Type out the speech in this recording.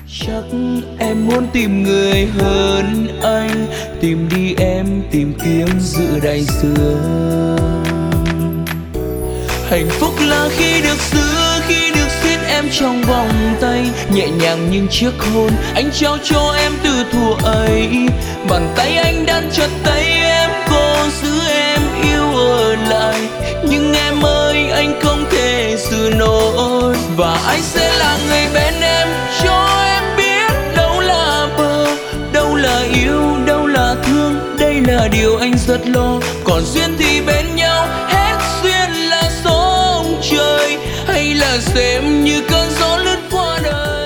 Chắc em muốn tìm người hơn anh, tìm đi em tìm kiếm giữa đại dương. Hạnh phúc là khi được giữ, khi được siết em trong vòng tay, nhẹ nhàng những chiếc hôn anh trao cho em từ thuở ấy. Bàn tay anh đang chặt tay em, cố giữ em yêu ở lại, nhưng em ơi anh không thể giữ nổi. Và anh sẽ là người bên em, cho em biết đâu là bờ, đâu là yêu, đâu là thương. Đây là điều anh rất lo. Còn duyên thì bên nhau, hết duyên là số ông trời, hay là xem như cơn gió lướt qua đời.